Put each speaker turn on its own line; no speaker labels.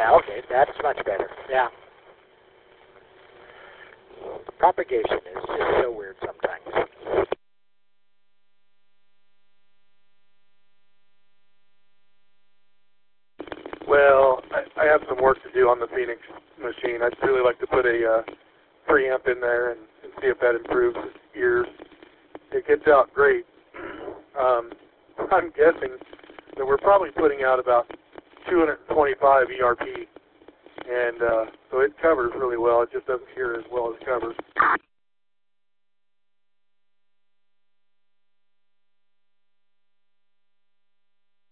Yeah, okay, that's much better. Yeah. Propagation is just so weird sometimes.
Well, I have some work to do on the Phoenix machine. I'd really like to put a preamp in there and see if that improves ears. It gets out great. I'm guessing that we're probably putting out about 225 ERP, and so it covers really well. It just doesn't hear as well as it covers.